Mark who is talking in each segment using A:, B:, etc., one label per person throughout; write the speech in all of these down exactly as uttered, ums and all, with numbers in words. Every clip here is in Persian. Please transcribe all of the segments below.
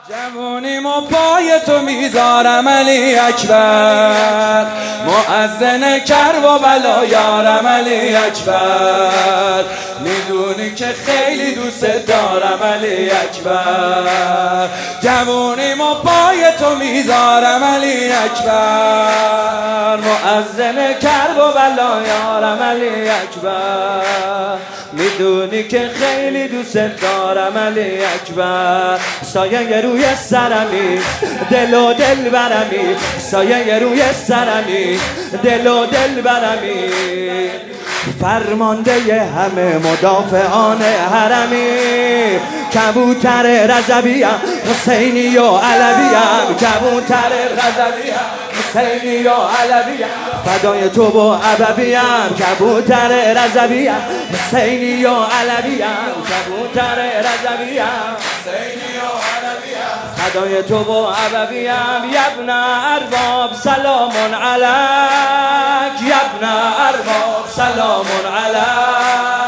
A: جوونیم و پای تو میذارم علی اکبر، مؤذن کرب و بلا یارم علی اکبر، میدونی که خیلی دوست دارم علی اکبر. جوونیم و پای تو میذارم علی اکبر، مؤذن کرب و بلا یارم علی اکبر، میدونی که خیلی دوست دارم علی اکبر. سایه روی سرمی دل و دل برمی، سایه روی سرمی دل و دل برمی، فرمانده همه مدافعان حرمی، کبوتر رضویم حسینی و علویم، کبوتر رضویم حسینی و علویم، فدای تو و ابویم، کبوتر رضویم حسینی و علویم، کبوتر رضویم حسینی و علویم، فدای تو و ابویم. یبن ارباب سلام علیک، یبن ارباب سلام علیک،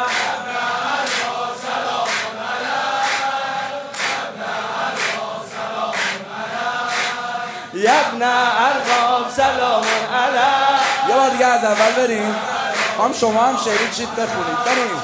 A: یبن ارباب سلام علیک.
B: یه بار دیگه از اول بریم، هم شما هم شعری چیت بخونید. بریم.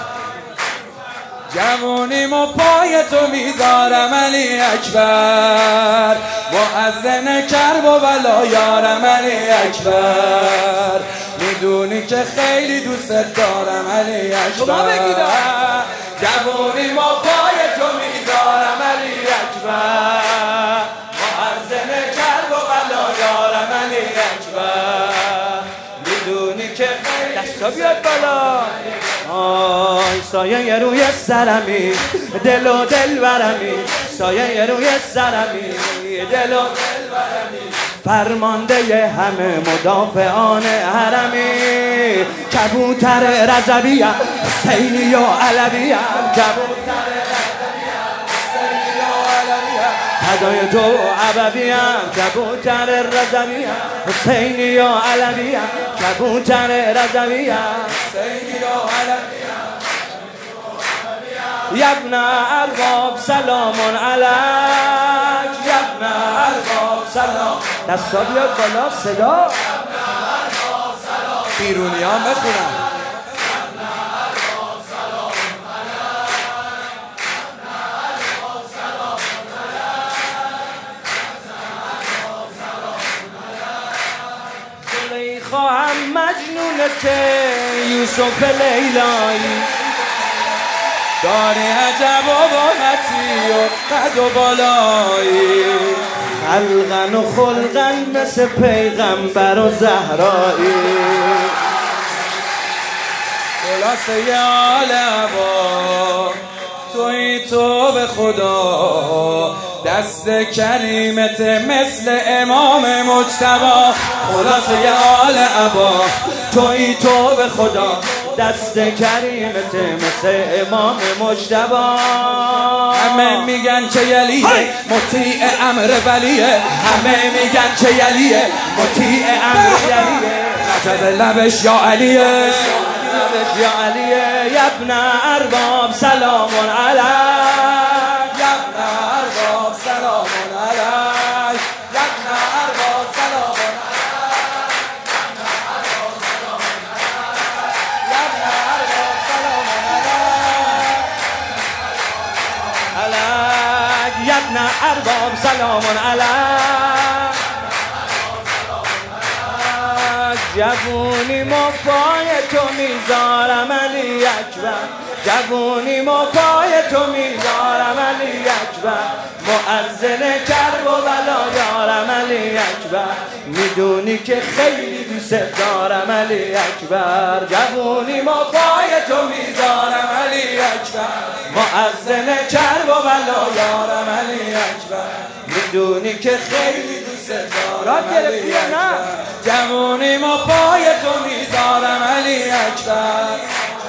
A: جوونیم و پای تو میذارم علی اکبر، مؤذن کرب و بلا یارم علی اکبر، میدونی که خیلی دوست دارم علی اکبر.
B: شما بگید
A: جوونیم و پای تو میذارم علی اکبر، مؤذن کرب و بلا یارم علی اکبر، میدونی که دستا بیاد بالا. آی سایه روی سرمی دل و دل برمی، سایه روی سرمی دل و دل برمی، فرمانده همه مدافعان حرمی، کبوتر رضویم حسینی و علویم، کبوتر رضویم حسینی و علویم، فدای تو ابویم، کبوتر رضویم حسینی و علویم، کبوتر رضویم حسینی و علویم. یبن ارباب سلام علیک، یبن ارباب سلام. دستا بیاد بالا صدا.
B: بیرونی هم بخونم.
A: خواهم مجنونته یوسف لیلایی، داری عجب و باحتی و قد و بالایی، خلقن و خلقن مثل پیغمبر و زهرایی، خلاصه آل عبا توی تو به خدا، دست کریمت مثل امام مجتبی، خلاصه آل عبا توی تو به خدا، دست کریمت مثل امام مجتبی. همه میگن که یلیه مطیع امر ولیه، همه میگن که یلیه مطیع امر ولیه، نجز لبش یا علیه، لبش یا علیه. یبن ارباب سلام علیک، یبن ارباب سلام علیک، یبن ارباب سلام علیک، یبن ارباب سلام علیک. جوونیم و پای تو میذارم علی اکبر، جوونیم و پای تو میذارم علی اکبر، مؤذن کرب و بلا یارم علی اکبر، میدونی که خیلی دوست دارم علی اکبر. جوونیم و پای تو میذارم علی اکبر، مؤذن کرب و بلا یارم علی اکبر، میدونی که خیلی دوست دارم علی اکبر. جوونیم و پای تو میذارم علی اکبر،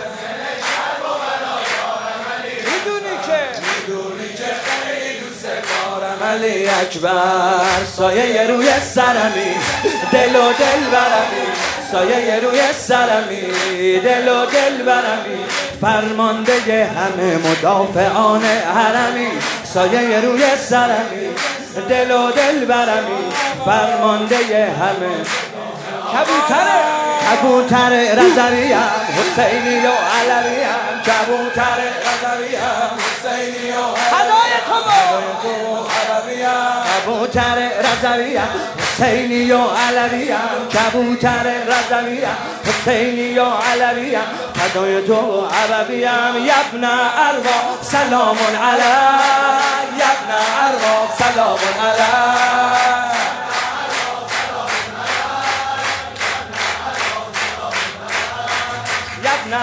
A: میدونی که میدونی که خیلی دوست دارم علی اکبر. سایه روی سرمی دل و دل برمی، سایه روی سرمی دل و دل برمی،
C: فرمانده همه مدافعان حرمی، سایه روی سرمی، دل و دل برمی، فرمانده همه کبوتر کبوتر رضویم حسینی و علویم، کبوتر رضویم حسینی و هدای تو علویم، کبوتر رضویم حسینی و علویم، کبوتر رضویم حسینی و علویم، فدای تو عربیم. یبن ارباب سلام علیک، یبن ارباب سلام علیک، یبن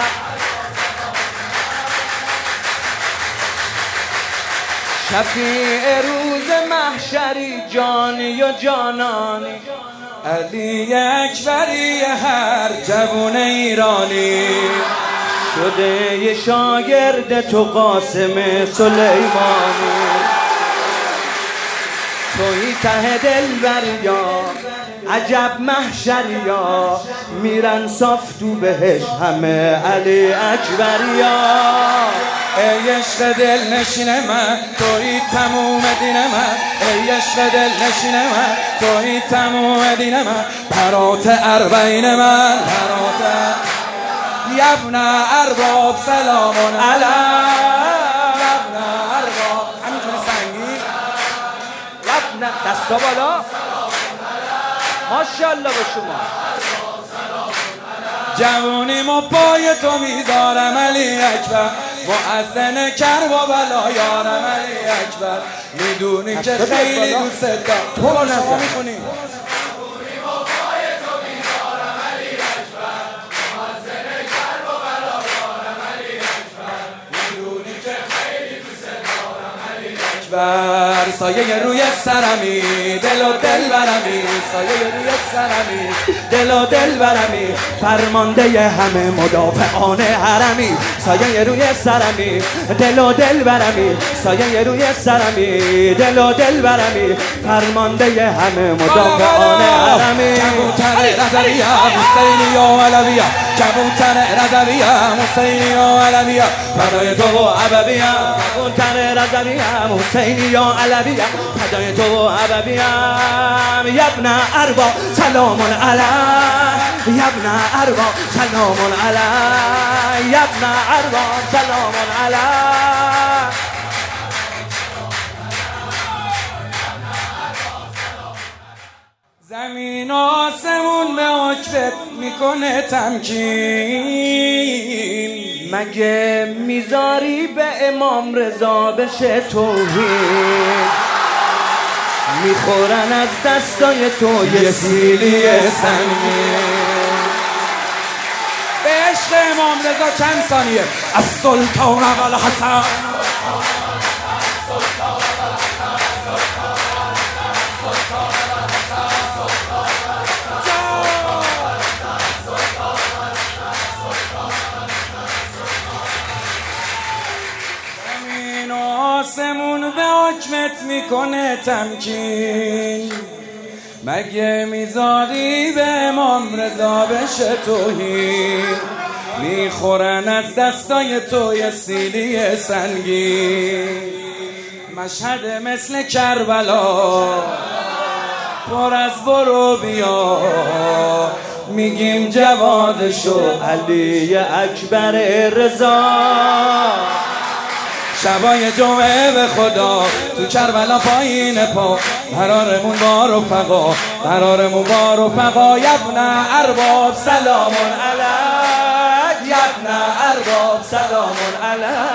C: شفیع روز محشری، جانی و جانانی،
A: علی اکبری هر جوون ایرانی،
C: شده ی شاگرد تو قاسم سلیمانی، توی ته دلبریا عجب محشریا، میرن صاف تو بهش همه علی اکبریا.
A: ای عشق دل نشین من توی تموم دین من، ای عشق دل نشین من توی تموم دین من، برات اربعین من برات یبن ارباب سلام علیک، یبن ارباب همینطوری سنگین،
C: یبن دستا بالا، ماشاءالله به شما.
A: جوونیم و پای تو میذارم علی اکبر، مؤذن کربلا یارم علی اکبر، میدونی که خیلی دوست دارم. تو با شما میخونی بر سایه روی سرمی، دل و دل برمی، سایه روی سرمی،
C: دل و دل برمی، فرمانده همه مدافعان حرمی، سایه روی سرمی، دل و دل برمی، سایه روی سرمی، دل و دل برمی، فرمانده همه مدافعان حرمی.
A: کبوتر رضویم حسینی و علویم، کبوتر رضویم حسینی و علویم، فدای تو و عبویم،
C: کبوتر رضویم حسینی و علویم، فدای تو و عبویم. یبن ارباب سلام علیک، یبن ارباب سلام علیک، یبن ارباب سلام علیک.
A: زمین و آسمون به حکمت میکنه تمکین،
C: مگه میذاری به امام رضا بشه توهین، میخورن از دستای تو یه سیلی
A: سنگین. به عشق امام رضا چند ثانیه. از سلطان اول حسن، آسمون به حکمت میکنه تمکین، مگه میذاری به امام رضا بشه توهین، میخورن از دستای تو یه سیلی سنگین. مشهد مثل کربلا پر از برو بیا، میگیم جوادشو
C: علی اکبر رضا.
A: شبای جمعه به خدا تو کربلا پایین پا، قرارمون با رفقا، قرارمون با رفقا. یبن ارباب سلام
C: علیک، یبن ارباب سلام علیک.